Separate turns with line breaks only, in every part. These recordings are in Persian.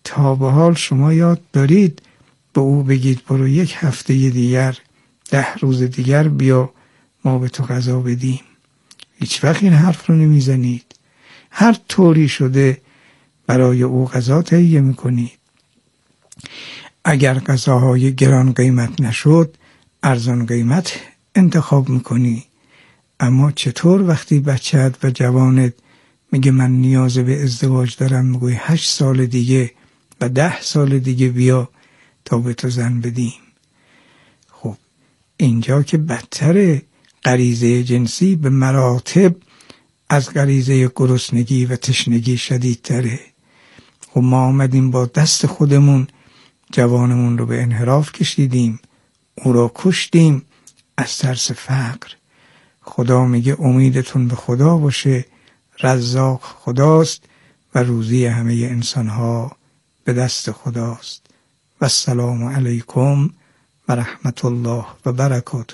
تا به حال شما یاد دارید به او بگید برو 1 هفته دیگر 10 روز دیگر بیا ما به تو غذا بدیم؟ هیچ وقت این حرف رو نمیزنید. هر طوری شده برای او غذا تهیه میکنید. اگر غذاهای گران قیمت نشد ارزان قیمت انتخاب میکنی. اما چطور وقتی بچه‌ت و جوانت میگه من نیاز به ازدواج دارم، میگوی 8 سال دیگه و 10 سال دیگه بیا تا به تو زن بدیم؟ خب اینجا که بدتر، غریزه جنسی به مراتب از غریزه گرسنگی و تشنگی شدیدتره. خب ما آمدیم با دست خودمون جوانمون رو به انحراف کشیدیم، او رو کشتیم از ترس فقر. خدا میگه امیدتون به خدا باشه، رزاق خداست و روزی همه انسانها به دست خداست. و السلام علیکم و رحمت الله و برکاته.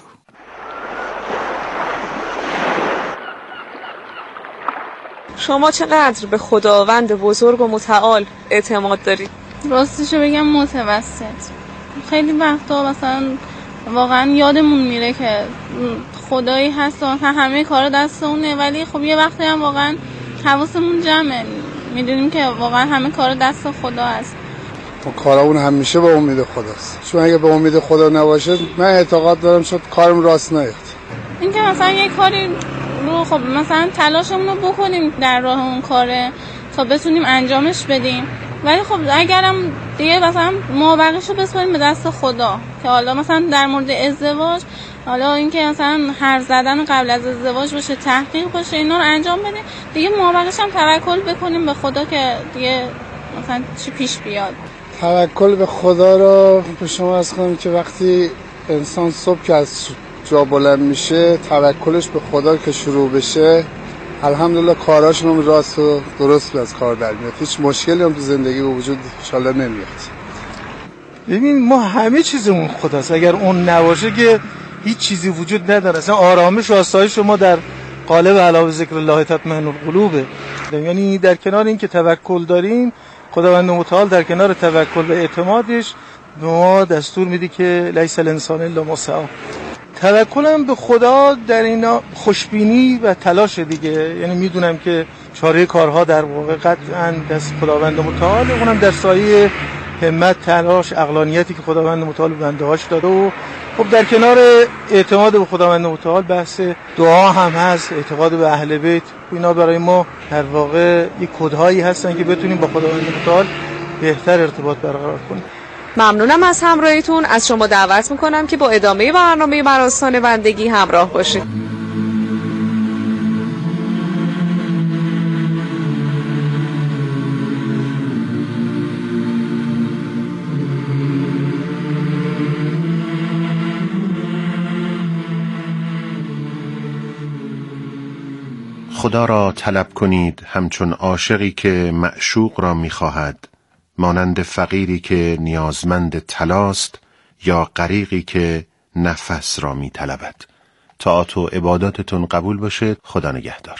شما چقدر به خداوند بزرگ و متعال اعتماد دارید؟
راستشو بگم متوسط. خیلی وقتا مثلا واقعا یادمون میره که خدایی هست و همه کار دست اونه، ولی خب یه وقتی هم واقعا حواسمون جمعه، میدونیم که واقعا همه کار دست خدا هست.
کارمون همیشه با امید خداست، چون اگه به امید خدا نباشه من اعتقاد دارم شد کارم راست نیاد.
این که مثلا یه کاری رو خب مثلا تلاشمون رو بکنیم در راه اون کاره تا بتونیم انجامش بدیم، ولی خب اگرم دیگه مثلا مابقیشو بسپاریم به دست خدا که حالا مثلا در مورد ازدواج، حالا اینکه مثلا حرف زدن قبل از ازدواج باشه، تحقیق باشه، اینا رو انجام بدیم دیگه، مابقیش هم توکل بکنیم به خدا که دیگه مثلا چی پیش بیاد.
توکل به خدا رو به شما عرض کنم که وقتی انسان صبح که از جا بلند میشه توکلش به خدا که شروع بشه، الحمدلله کاراشون هم راست و درست از کار در میاد، هیچ مشکلی هم تو زندگی به وجود انشالله نمیاد.
ببین ما همه چیزمون خداست، اگر اون نباشه که هیچ چیزی وجود نداره. اصلا آرامش و آسایش ما در قالب علی ذکر الله تطمئن القلوب. یعنی در کنار این که توکل داریم، خداوند متعال در کنار توکل و اعتمادش به ما دستور میده که لیس الانسان الا ما سعی. توکلم به خدا در اینا خوشبینی و تلاش دیگه، یعنی میدونم که چاره کارها در واقع قطعاً دست خداوند متعال، اونم در سایه همت، تلاش، عقلانیتی که خداوند متعال به بنده‌هاش داده. و خب در کنار اعتماد به خداوند متعال بحث دعا هم هست، اعتقاد به اهل بیت، اینا برای ما در واقع یک کدهایی هستن که بتونیم با خداوند متعال بهتر ارتباط برقرار کنیم.
ممنونم از همراهیتون. از شما دعوت میکنم که با ادامه برنامه مراسم بندگی همراه باشید.
خدا را طلب کنید همچون عاشقی که معشوق را می‌خواهد، مانند فقیری که نیازمند طلاست یا غریقی که نفس را می‌طلبد. طاعت و عباداتتون قبول باشه. خدا نگهدار.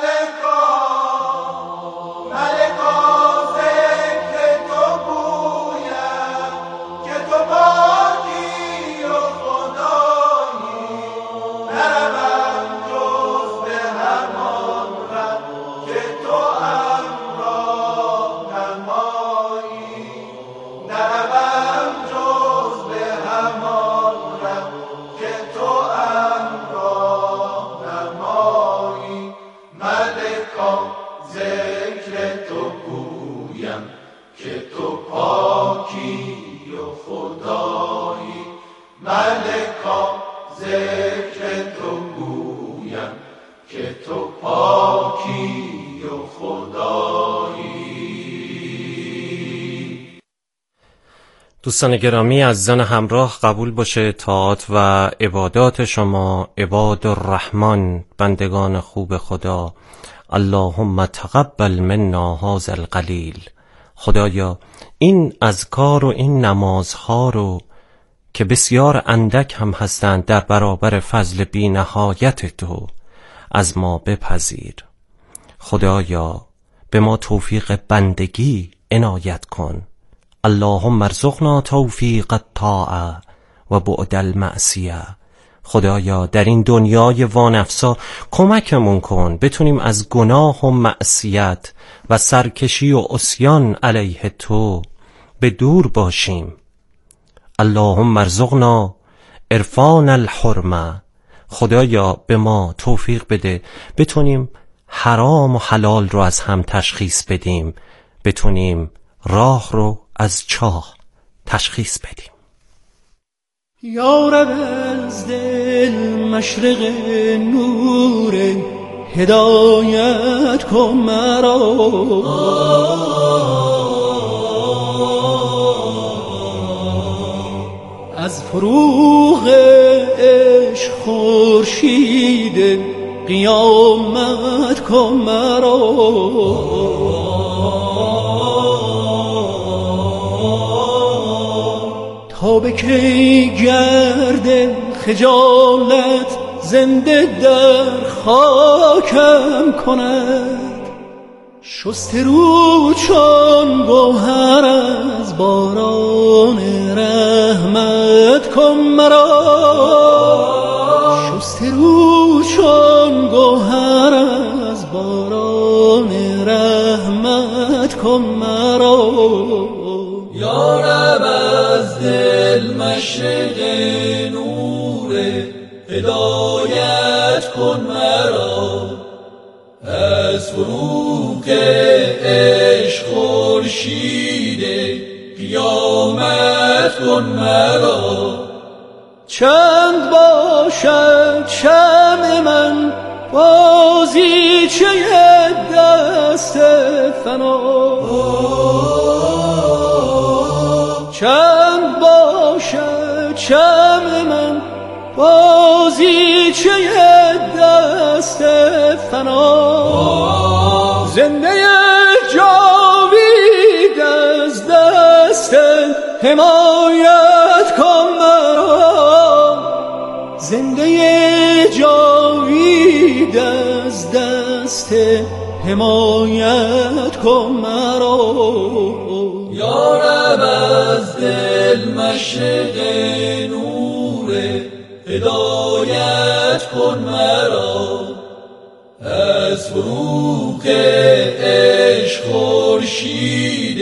دوستان گرامی عزیزان همراه، قبول باشه طاعات و عبادات شما، عباد الرحمن، بندگان خوب خدا. اللهم تقبل منا هذا القلیل. خدایا این اذکار و این نمازها رو که بسیار اندک هم هستند در برابر فضل بی نهایت تو از ما بپذیر. خدایا به ما توفیق بندگی عنایت کن اللهم ارزقنا توفیق الطاعه و بعد المعصیه. خدایا در این دنیای وانفسا کمکمون کن بتونیم از گناه و معصیت و سرکشی و عصیان علیه تو به دور باشیم. اللهم ارزقنا عرفان الحرمه. خدایا به ما توفیق بده بتونیم حرام و حلال رو از هم تشخیص بدیم، بتونیم راه رو از چاه تشخیص بدیم.
یا رب از دل مشرق نور هدایت کن مرا، از فروغ عشق خورشید قیامت کن مرا. تا به کی گرد خجالت زنده در خاکم کند، شسته رو چون گوهر از باران رحمت کن مرا، شسته رو چون گوهر از باران رحمت کن مرا.
یا رب از دل مشرق نور هدایت کن مرا، از فروغ عشق خورشید قیامت کن مرا.
چند باشد شمع من بازیچه دست فنا، چند باشد شمع من بازیچه دست فنا، زنده جاوید از دست حمایت کن مرا، زنده جاوید از دست حمایت کن مرا.
یا رب از دل مشرق نور هدایت کن مرا، از فروغ عشق خورشید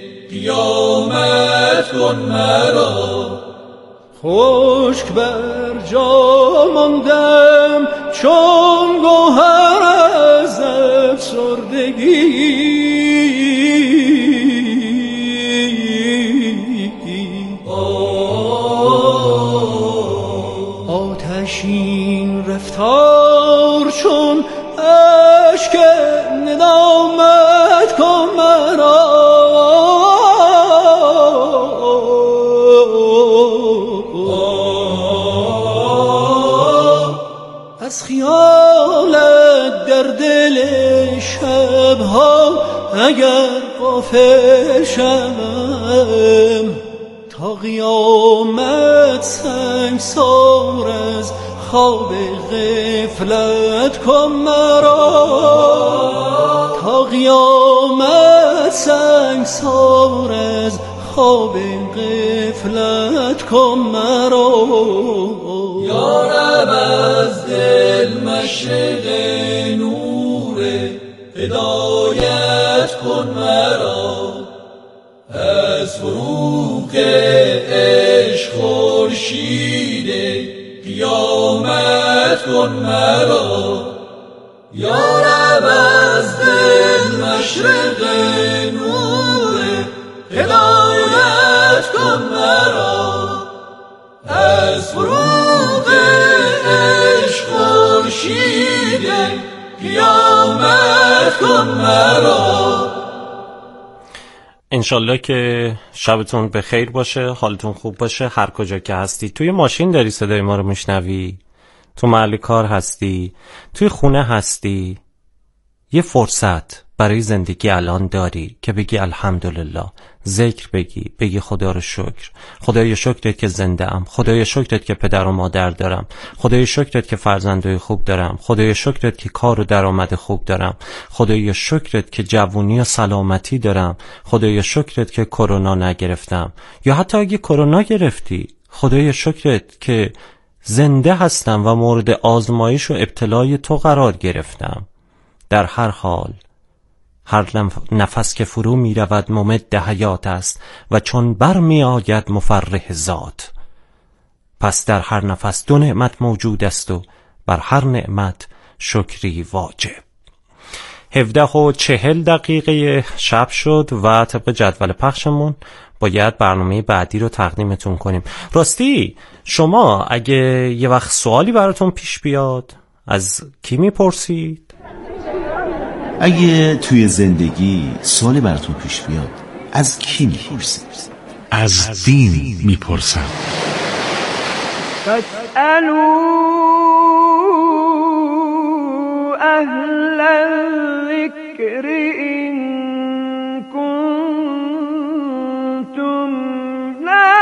قیامت کن مرا.
خشک بر جا ماندم چون گوهر از افسردگی، آتشین رفتار چون اشک ندامت کن مرا، از خیالت در دل شبها اگر غافل شوم، تا قیامت سنگسار از خواب غفلت کن مرا، تا قیامت سنگسار از خواب غفلت کن مرا.
یا رب از دل مشرق نور هدایت کن مرا، از فروغ عشق خورشید قیامت کن مرا. یا رب از دل مشرق نور هدایت کن مرا، از فروغ عشق خورشید قیامت کن مرا.
انشالله که شبتون به خیر باشه، حالتون خوب باشه هر کجا که هستی. توی ماشین داری صدای ما رو میشنوی، تو محل کار هستی، توی خونه هستی، یه فرصت برای زندگی الان داری که بگی الحمدلله، ذکر بگی خدا رو شکر، خدای شکرت که زنده ام، خدای شکرت که پدر و مادر دارم، خدای شکرت که فرزندای خوب دارم، خدای شکرت که کار و درآمد خوب دارم، خدای شکرت که جوونی و سلامتی دارم، خدای شکرت که کرونا نگرفتم، یا حتی اگه کرونا گرفتی خدای شکرت که زنده هستم و مورد آزمایش و ابتلای تو قرار گرفتم. در هر حال هر نفس که فرو می رود ممد حیات است و چون بر می آید مفرح ذات. پس در هر نفس 2 نعمت موجود است و بر هر نعمت شکری واجب. 17:40 شب شد و طبق جدول پخشمون باید برنامه بعدی رو تقدیمتون کنیم. راستی شما اگه یه وقت سوالی براتون پیش بیاد از کی میپرسید؟
اگه توی زندگی سوالی براتون پیش بیاد از کی میپرسید؟
از دین میپرسم.
فاسألوا اهل الذکر ان کنتم لا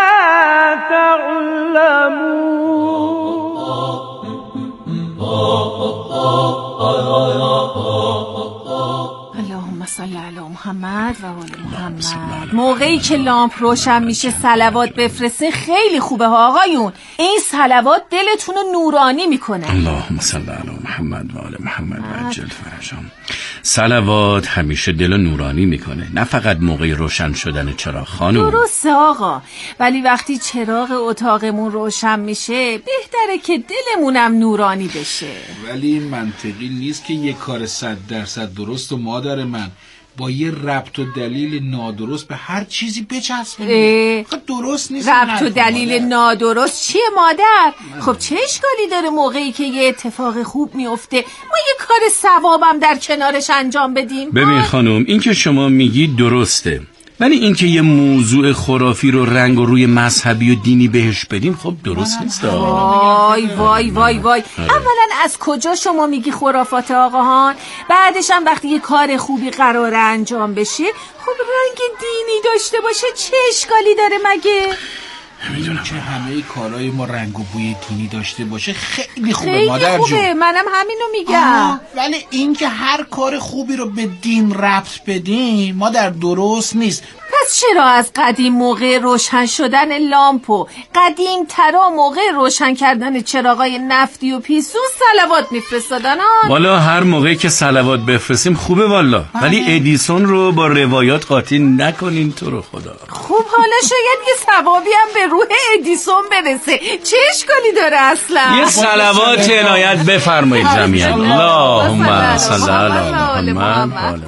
اللهم صل علی محمد و آل محمد. موقعی که لامپ روشن میشه صلوات بفرسته خیلی خوبه ها آقایون. این صلوات دلتون رو نورانی میکنه.
اللهم صل علی محمد و آل محمد و عجل فرجهم. صلوات همیشه دل نورانی میکنه، نه فقط موقع روشن شدن چراغ خانم.
درسته آقا، ولی وقتی چراغ اتاقمون روشن میشه بهتره که دلمونم نورانی بشه.
ولی این منطقی نیست که یه کار 100% درست و مادر من با یه ربط و دلیل نادرست به هر چیزی بچسبونی. خب درست نیست.
ربط و دلیل نادرست چیه مادر؟ خب چه اشکالی داره موقعی که یه اتفاق خوب میفته ما یه کار ثوابم در کنارش انجام بدیم؟
ببین خانم، این که شما میگی درسته، ولی این که یه موضوع خرافی رو رنگ و روی مذهبی و دینی بهش بدیم خب درست نیست.
وای وای وای وای. اولا از کجا شما میگی خرافات آقاهان؟ بعدش هم وقتی یه کار خوبی قراره انجام بشه خب رنگ دینی داشته باشه چه اشکالی داره مگه؟
میدونم که همه کارهای ما رنگ و بوی دینی داشته باشه خیلی خوبه
خیلی
مادر جون.
خوبه، منم همینو میگم.
ولی این که هر کار خوبی رو به دین ربط بدیم مادر درست نیست.
پس چرا از قدیم موقع روشن شدن لامپو قدیم ترا موقع روشن کردن چراغای نفتی و پیسو صلوات میفرستادن؟
والا هر موقعی که صلوات بفرستیم خوبه والا، ولی ادیسون رو با روایات قاطی نکنین تو رو خدا.
خب حالا شاید یه ثوابی هم به روح ادیسون برسه، چه اشکالی داره اصلا؟
یه صلوات عنایت بفرمایید جميعا. اللهم صل علی محمد.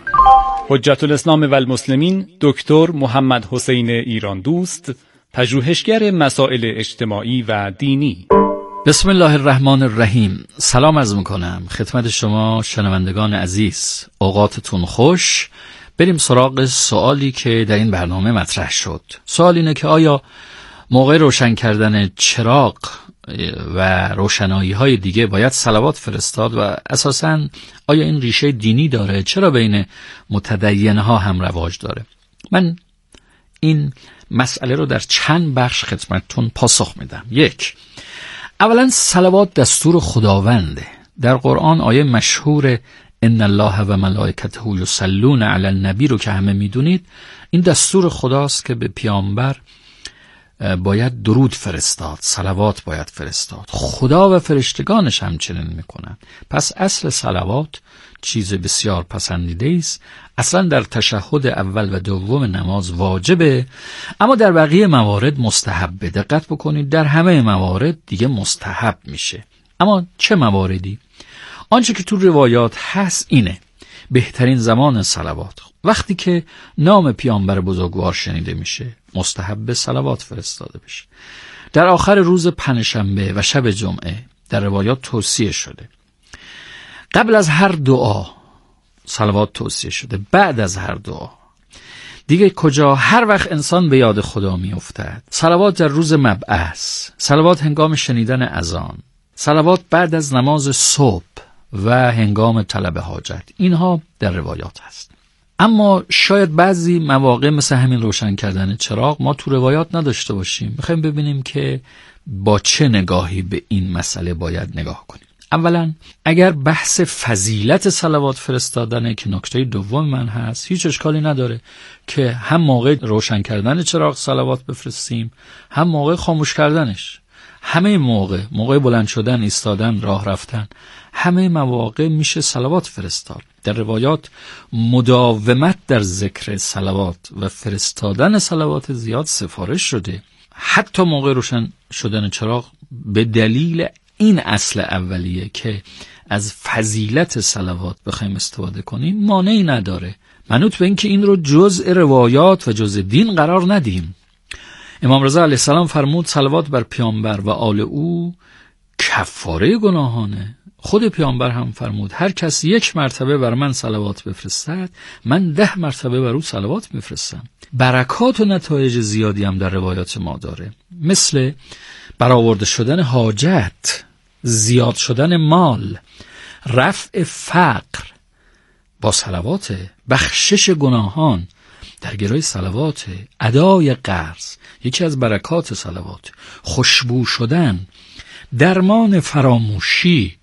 حجت الاسلام و المسلمین دکتر محمد حسین ایران دوست، پژوهشگر مسائل اجتماعی و دینی.
بسم الله الرحمن الرحیم. سلام عرض میکنم خدمت شما شنوندگان عزیز، اوقاتتون خوش. بریم سراغ سوالی که در این برنامه مطرح شد. سوال اینه که آیا موقع روشن کردن چراغ و روشنایی های دیگه باید صلوات فرستاد و اساساً آیا این ریشه دینی داره؟ چرا بین متدین ها هم رواج داره؟ من این مسئله رو در چند بخش خدمتتون پاسخ میدم. 1. اولا صلوات دستور خداونده. در قرآن آیه مشهور ان الله و ملائکته یصلون علی النبی رو که همه میدونید، این دستور خداست که به پیامبر باید درود فرستاد، صلوات باید فرستاد. خدا و فرشتگانش همچنین میکنن. پس اصل صلوات چیز بسیار پسندیده است. اصلا در تشهد اول و دوم نماز واجبه، اما در بقیه موارد مستحبه. دقت بکنید در همه موارد دیگه مستحب میشه. اما چه مواردی؟ آنچه که تو روایات هست اینه: بهترین زمان صلوات وقتی که نام پیامبر بزرگوار شنیده میشه، مستحب صلوات فرستاده بشه. در آخر روز پنجشنبه و شب جمعه در روایات توصیه شده. قبل از هر دعا صلوات توصیه شده، بعد از هر دعا. دیگه کجا؟ هر وقت انسان به یاد خدا میافتد. صلوات در روز مبعث، صلوات هنگام شنیدن اذان، صلوات بعد از نماز صبح و هنگام طلب حاجت. اینها در روایات هست. اما شاید بعضی مواقع مثل همین روشن کردن چراغ ما تو روایات نداشته باشیم. میخوایم ببینیم که با چه نگاهی به این مسئله باید نگاه کنیم. اولا اگر بحث فضیلت صلوات فرستادنه که نکته دوم من هست، هیچ اشکالی نداره که هم موقع روشن کردن چراغ صلوات بفرستیم، هم موقع خاموش کردنش. همه موقع بلند شدن، ایستادن، راه رفتن، همه مواقع میشه صلوات فرستاد. در روایات مداومت در ذکر صلوات و فرستادن صلوات زیاد سفارش شده. حتی موقع روشن شدن چراغ به دلیل این اصل اولیه که از فضیلت صلوات بخوایم استفاده کنیم مانعی نداره، منوط به این که این رو جزء روایات و جزء دین قرار ندیم. امام رضا علیه السلام فرمود صلوات بر پیامبر و آل او کفاره گناهانه. خود پیامبر هم فرمود هر کس 1 مرتبه بر من صلوات بفرستد من 10 مرتبه بر او صلوات میفرستم. برکات و نتایج زیادی هم در روایات ما داره، مثل برآورده شدن حاجت، زیاد شدن مال، رفع فقر با صلوات، بخشش گناهان در گروی صلوات، ادای قرض یکی از برکات صلوات، خوشبو شدن، درمان فراموشی،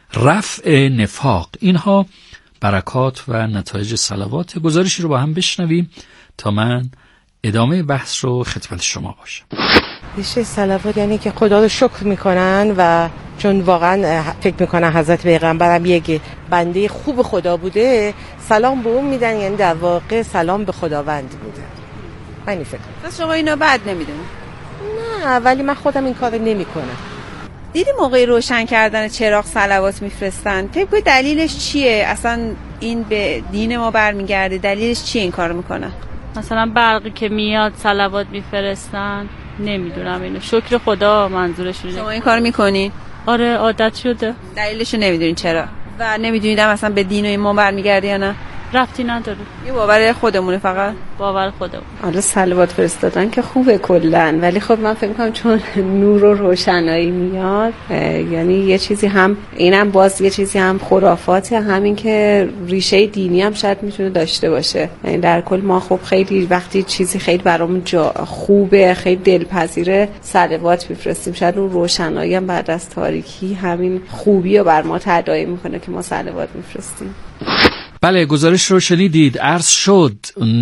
رفع نفاق، اینها برکات و نتایج صلوات. گزارشی رو با هم بشنویم تا من ادامه بحث رو خدمت شما باشم.
ریشه صلوات یعنی که خدا رو شکر میکنن و چون واقعا فکر میکنن حضرت پیغمبرم یک بنده خوب خدا بوده، سلام به اون میدن، یعنی در واقع سلام به خداوند بوده. من این فکر
پس شما اینو بد نمیدونی؟
نه، ولی من خودم این کارو نمیکنم.
دیدی موقع روشن کردن چراغ صلوات میفرستن، فکر کنید دلیلش چیه؟ اصلا این به دین ما برمیگرده، دلیلش چیه این کارو میکنن؟
مثلا برقی که میاد صلوات میفرستن، نمیدونم اینو شکر خدا منظورشونه.
شما این کارو میکنین؟
آره عادت شده.
دلیلشو نمیدونین چرا؟ و نمیدونید مثلا به دین ما برمیگرده یا نه؟
ربطی نداره،
یه باور خودمونه، فقط
باور خودمون.
آره صلوات فرستادن که خوبه کلن، ولی خب من فکر می‌کنم چون نور و روشنایی میاد، یعنی یه چیزی هم اینم باز یه چیزی هم خرافاته، همین که ریشه دینی هم شاید میتونه داشته باشه. یعنی در کل ما خب خیلی وقتی چیزی خیلی برامون خوبه، خیلی دلپذیره، صلوات میفرستیم. شاید اون روشنایی هم بعد از تاریکی همین خوبی رو بر ما تداعی میکنه که ما صلوات میفرستیم.
بله، گزارش رو شنیدید. عرض شد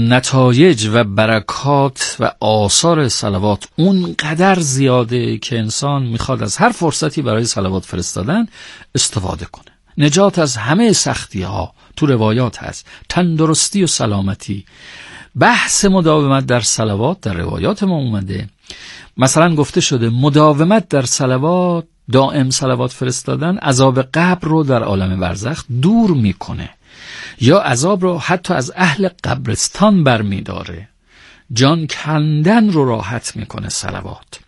نتایج و برکات و آثار صلوات اونقدر زیاده که انسان میخواد از هر فرصتی برای صلوات فرستادن استفاده کنه. نجات از همه سختی ها تو روایات هست، تندرستی و سلامتی. بحث مداومت در صلوات در روایات ما اومده. مثلا گفته شده مداومت در صلوات، دائم صلوات فرستادن عذاب قبر رو در عالم برزخ دور میکنه، یا عذاب رو حتی از اهل قبرستان برمی داره. جان کندن رو راحت میکنه صلوات.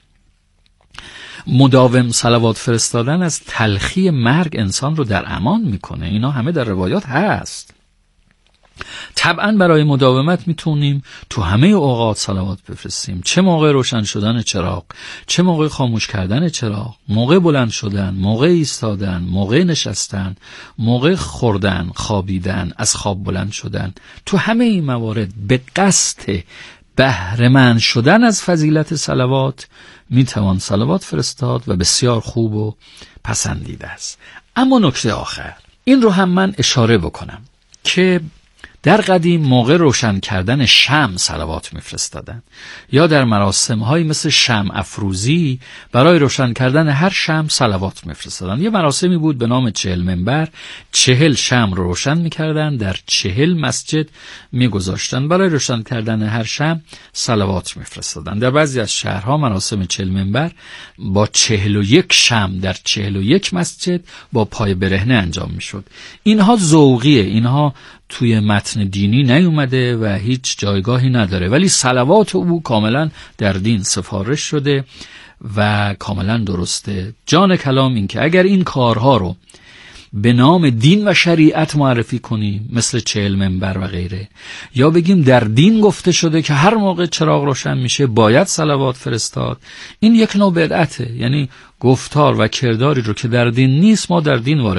مداوم صلوات فرستادن از تلخی مرگ انسان رو در امان میکنه. اینا همه در روایات هست. طبعا برای مداومت میتونیم تو همه اوقات صلوات بفرستیم، چه موقع روشن شدن چراغ، چه موقع خاموش کردن چراغ، موقع بلند شدن، موقع ایستادن، موقع نشستن، موقع خوردن، خوابیدن، از خواب بلند شدن. تو همه این موارد به قصد بهره مند شدن از فضیلت صلوات میتوان صلوات فرستاد و بسیار خوب و پسندیده است. اما نکته آخر این رو هم من اشاره بکنم که در قدیم موقع روشن کردن شمع صلوات میفرستادن، یا در مراسم‌هایی مثل شمع افروزی برای روشن کردن هر شمع صلوات میفرستادن. یه مراسمی بود به نام 40 منبر، 40 شمع رو روشن میکردن، در 40 مسجد میگذاشتن، برای روشن کردن هر شمع صلوات میفرستادن. در بعضی از شهرها مراسم 40 منبر با 41 شمع در 41 مسجد با پای برهنه انجام میشد. اینها ذوقیه، اینها توی متن دینی نیومده و هیچ جایگاهی نداره، ولی صلوات او کاملا در دین سفارش شده و کاملا درسته. جان کلام این که اگر این کارها رو به نام دین و شریعت معرفی کنیم، مثل 40 منبر و غیره، یا بگیم در دین گفته شده که هر موقع چراغ روشن میشه باید صلوات فرستاد، این یک نوع بدعته. یعنی گفتار و کرداری رو که در دین نیست ما در دین وارد کنیم.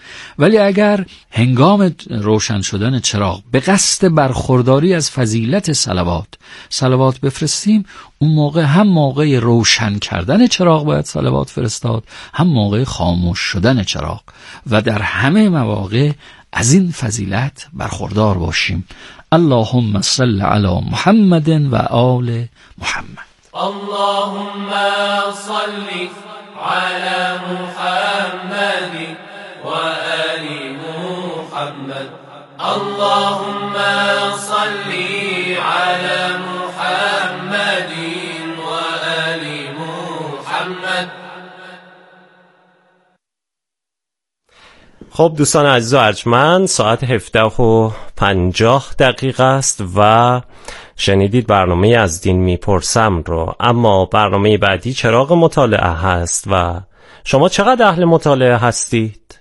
ولی اگر هنگام روشن شدن چراغ به قصد برخورداری از فضیلت صلوات بفرستیم، اون موقع هم موقع روشن کردن چراغ باید صلوات فرستاد، هم موقع خاموش شدن چراغ، و در همه مواقع از این فضیلت برخوردار باشیم. اللهم صل علی محمد و آل محمد.
اللهم صل على محمد وآل محمد. اللهم صل على محمد وآل محمد.
خب دوستان عزیز و ارجمند، ساعت 17:50 است و شنیدید برنامه از دین میپرسم رو. اما برنامه بعدی چراغ مطالعه هست و شما چقدر اهل مطالعه هستید؟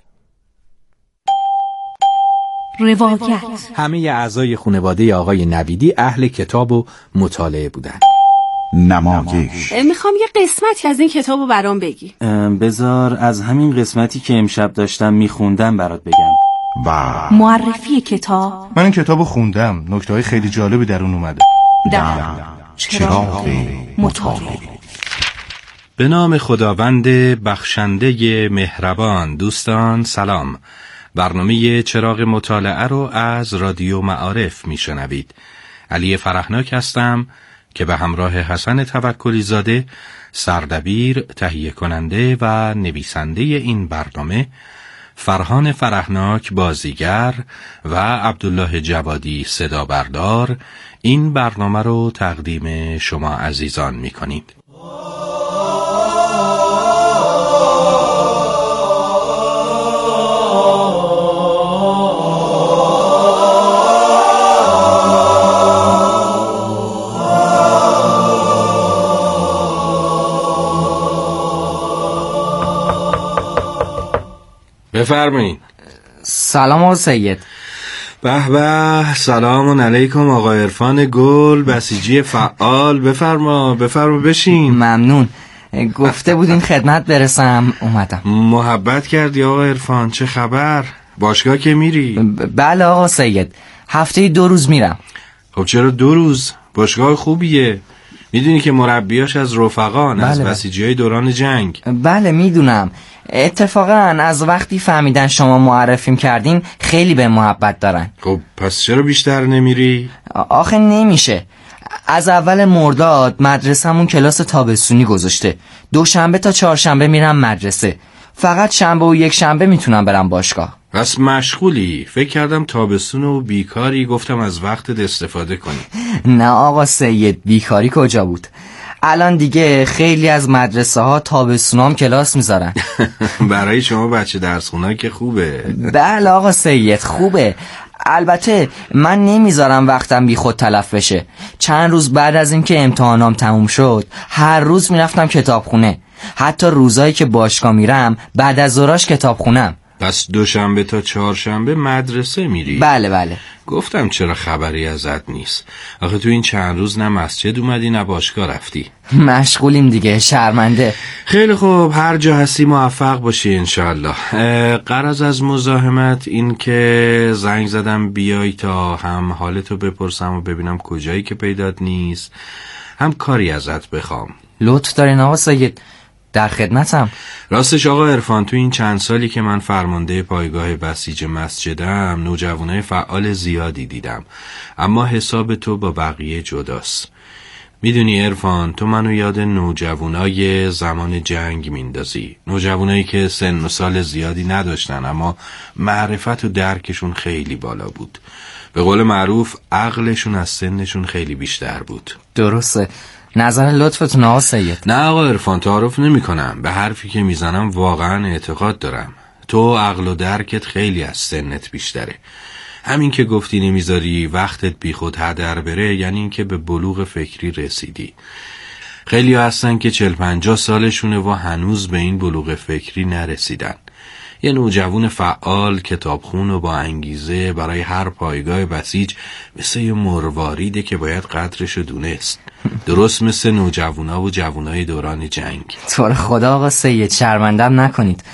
روایت.
همه اعضای خانواده آقای نویدی اهل کتاب و مطالعه بودن.
نمایش.
میخوام یه قسمتی از این کتابو برام بگی.
بذار از همین قسمتی که امشب داشتم میخوندم برات بگم.
و
معرفی کتاب.
من این کتابو خوندم، نکته‌های خیلی جالبی در اون اومده.
چراغ مطالعه.
به نام خداوند بخشنده مهربان. دوستان سلام. برنامه چراغ مطالعه رو از رادیو معارف میشنوید. علی فرحناک هستم که به همراه حسن توکلی زاده، سردبیر، تهیه کننده و نویسنده این برنامه، فرهان فرحناک بازیگر و عبدالله جوادی صدا بردار، این برنامه رو تقدیم شما عزیزان می‌کنیم. بفرمایید.
سلام آقا سید.
به به، سلام علیکم آقا عرفان گل، بسیجی فعال. بفرما بشین.
ممنون. گفته بودین خدمت برسم، اومدم.
محبت کردی آقا عرفان، چه خبر؟ باشگاه که میری؟
بله آقا سید، هفته 2 روز میرم.
خب چرا 2 روز؟ باشگاه خوبیه. میدونی که مربیاش از رفقان، بله، از بسیجی‌های دوران جنگ.
بله میدونم. اتفاقا از وقتی فهمیدن شما معرفیم کردین خیلی به محبت دارن.
خب پس چرا بیشتر نمیری؟
آخه نمیشه. از اول مرداد مدرسمون کلاس تابستونی گذاشته. 2 شنبه تا 4 شنبه میرم مدرسه. فقط شنبه و 1 شنبه میتونم برم باشگاه.
پس مشغولی. فکر کردم تابستون و بیکاری، گفتم از وقتت استفاده کنی.
نه آقا سید، بیکاری کجا بود؟ الان دیگه خیلی از مدرسه ها تابستون هم کلاس میذارن.
برای شما بچه درسخونه که خوبه.
بله آقا سید خوبه. البته من نمیذارم وقتم بی خود تلف بشه. چند روز بعد از اینکه امتحانام تموم شد هر روز میرفتم کتابخونه. حتی روزایی که باشگاه میرم بعد از ظهرش کتابخونم.
پس 2 شنبه تا 4 شنبه مدرسه میری؟
بله.
گفتم چرا خبری ازت نیست. آخه تو این چند روز نه مسجد اومدی نه باشگاه رفتی.
مشغولیم دیگه، شرمنده.
خیلی خوب، هر جا هستی موفق باشی انشالله. غرض از مزاحمت این که زنگ زدم بیای تا هم حالتو بپرسم و ببینم کجایی که پیدات نیست، هم کاری ازت بخوام.
لطف دارین آقا سید، در خدمتم.
راستش آقا عرفان، تو این چند سالی که من فرمانده پایگاه بسیج مسجدم نوجوانای فعال زیادی دیدم، اما حساب تو با بقیه جداست. میدونی عرفان، تو منو یاد نوجوانای زمان جنگ میندازی. نوجوانایی که سن و سال زیادی نداشتن اما معرفت و درکشون خیلی بالا بود. به قول معروف عقلشون از سنشون خیلی بیشتر بود.
درسته. نظر لطفتون آقا سید.
نه آقا عرفان، تعارف نمی کنم. به حرفی که میزنم واقعا اعتقاد دارم. تو عقل و درکت خیلی از سنت بیشتره. همین که گفتی نمیذاری وقتت بی خود هدر بره یعنی این که به بلوغ فکری رسیدی. خیلی هستن که 40-50 سالشونه و هنوز به این بلوغ فکری نرسیدن. یه نوجوان فعال، کتابخون و با انگیزه برای هر پایگاه بسیج مثل یه مرواریده که باید قدرشو دونست. درست مثل نوجوانا و جوانای دوران جنگ.
تو رو خدا آقا سید شرمندم نکنید.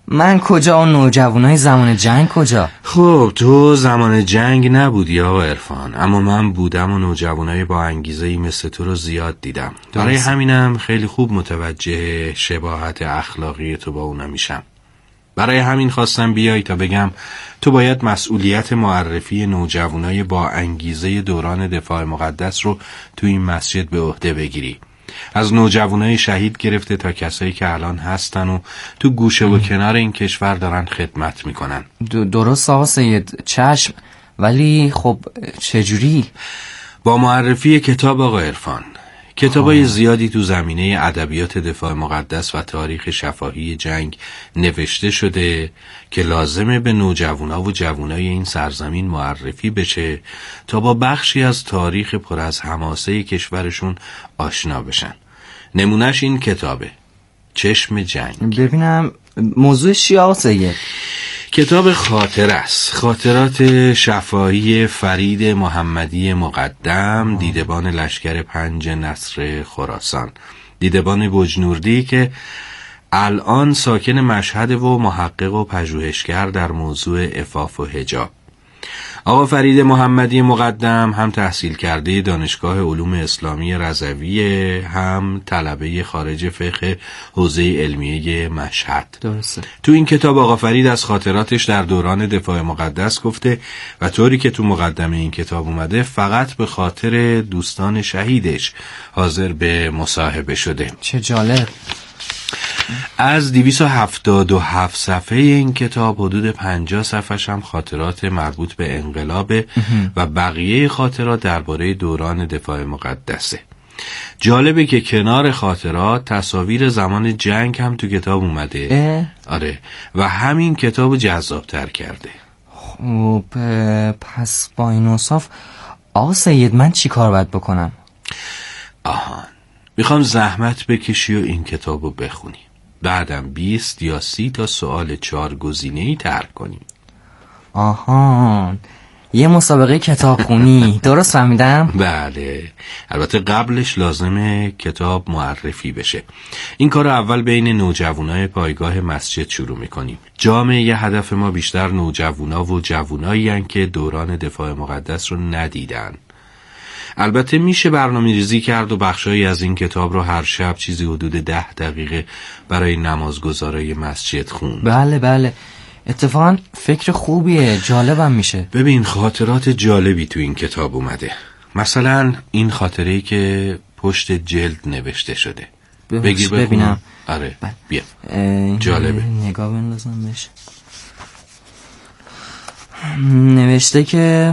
من کجا و نوجوانای زمان جنگ کجا؟
خب تو زمان جنگ نبودی آقا عرفان، اما من بودم و نوجوانای با انگیزه‌ای مثل تو رو زیاد دیدم. برای همینم خیلی خوب متوجه شباهت اخلاقی تو با اونا میشم. برای همین خواستم بیای تا بگم تو باید مسئولیت معرفی نوجوانای با انگیزه دوران دفاع مقدس رو تو این مسجد به عهده بگیری. از نوجوانای شهید گرفته تا کسایی که الان هستن و تو گوشه و کنار این کشور دارن خدمت میکنن.
درست آقا سید، چشم. ولی خب چجوری؟
با معرفی کتاب آقا عرفان. کتابای زیادی تو زمینه ادبیات دفاع مقدس و تاریخ شفاهی جنگ نوشته شده که لازمه به نوجوانا و جوانای این سرزمین معرفی بشه تا با بخشی از تاریخ پر از حماسه کشورشون آشنا بشن. نمونهش این کتابه، چشم جنگ.
ببینم موضوعش چیه آقا سید؟
کتاب خاطر است، خاطرات شفاهی فرید محمدی مقدم، دیدبان لشکر 5 نصر خراسان، دیدبان بجنوردی که الان ساکن مشهد و محقق و پژوهشگر در موضوع عفاف و حجاب. آقا فرید محمدی مقدم هم تحصیل کرده دانشگاه علوم اسلامی رضویه، هم طلبه خارج فقه حوزه علمیه مشهد.
درسته.
تو این کتاب آقا فرید از خاطراتش در دوران دفاع مقدس گفته و طوری که تو مقدمه این کتاب اومده فقط به خاطر دوستان شهیدش حاضر به مصاحبه شده.
چه جالب.
از 277 صفحه این کتاب حدود 50 صفحش هم خاطرات مربوط به انقلاب و بقیه خاطرات درباره دوران دفاع مقدسه. جالبه که کنار خاطرات تصاویر زمان جنگ هم تو کتاب اومده. آره، و همین کتاب جذاب‌تر کرده.
خب پس با این اوصاف آقا سید من چی کار باید بکنم؟
آهان، میخوام زحمت بکشی و این کتابو بخونی، بعدم 20 یا 30 تا سوال 4 گزینه‌ای طرح کنی.
آهان، یه مسابقه کتابخونی. درست فهمیدم؟
بله، البته قبلش لازمه کتاب معرفی بشه. این کار اول بین نوجوانای پایگاه مسجد شروع میکنیم. جامعه هدف ما بیشتر نوجوانا و جوانایی هستن که دوران دفاع مقدس رو ندیدن. البته میشه برنامه ریزی کرد و بخشایی از این کتاب رو هر شب چیزی حدود 10 دقیقه برای نمازگزارای مسجد خوند.
بله، اتفاقا فکر خوبیه، جالبم میشه.
ببین خاطرات جالبی تو این کتاب اومده. مثلا این خاطره‌ای که پشت جلد نوشته شده. بگیر ببینم. آره بیا، جالبه.
نگاه بندازم بهش. نوشته که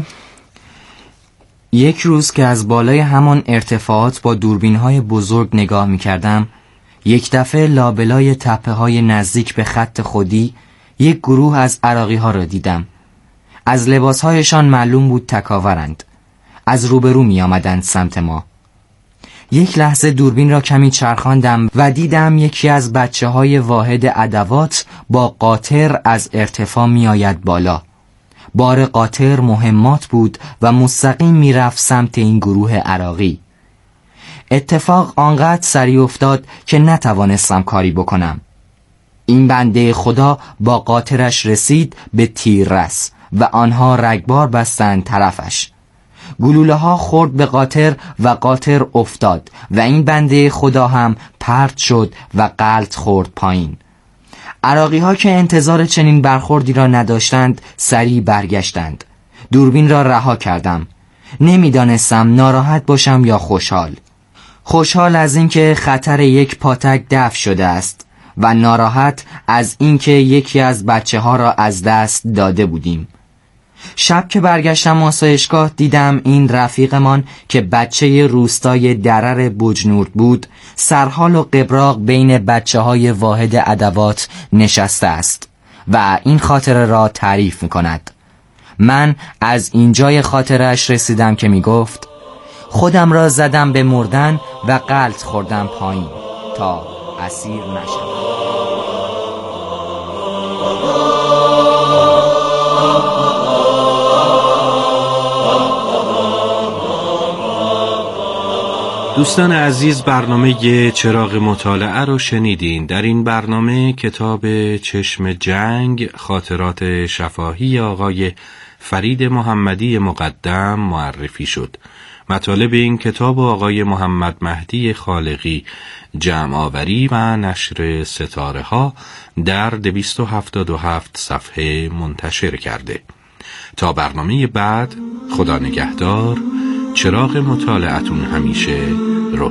یک روز که از بالای همان ارتفاعات با دوربین‌های بزرگ نگاه می‌کردم، یک دفعه لابلای تپه‌های نزدیک به خط خودی یک گروه از عراقی‌ها را دیدم. از لباس‌هایشان معلوم بود تکاورند. از روبرو می‌آمدند سمت ما. یک لحظه دوربین را کمی چرخاندم و دیدم یکی از بچه‌های واحد ادوات با قاطر از ارتفاع می‌آید بالا. بار قاطر مهمات بود و مستقیم میرفت سمت این گروه عراقی. اتفاق آنقدر سریع افتاد که نتوانستم کاری بکنم. این بنده خدا با قاطرش رسید به تیررس و آنها رگبار بستند طرفش. گلوله ها خورد به قاطر و قاطر افتاد و این بنده خدا هم پرت شد و غلط خورد پایین. عراقی ها که انتظار چنین برخوردی را نداشتند سریع برگشتند. دوربین را رها کردم. نمیدانستم ناراحت باشم یا خوشحال. خوشحال از اینکه خطر یک پاتک دفع شده است و ناراحت از اینکه یکی از بچه ها را از دست داده بودیم. شب که برگشتم آسایشگاه دیدم این رفیقمان که بچه روستای درر بجنورد بود سرحال و قبراق بین بچه های واحد ادوات نشسته است و این خاطره را تعریف می کند. من از اینجای خاطرش رسیدم که می گفت خودم را زدم به مردن و غلط خوردم پایین تا اسیر نشم.
دوستان عزیز، برنامه چراغ مطالعه رو شنیدین. در این برنامه کتاب چشم جنگ، خاطرات شفاهی آقای فرید محمدی مقدم معرفی شد. مطالب این کتاب آقای محمد مهدی خالقی جمع آوری و نشر ستاره ها در 277 صفحه منتشر کرده. تا برنامه بعد، خدا نگهدار. چراغ مطالعتون همیشه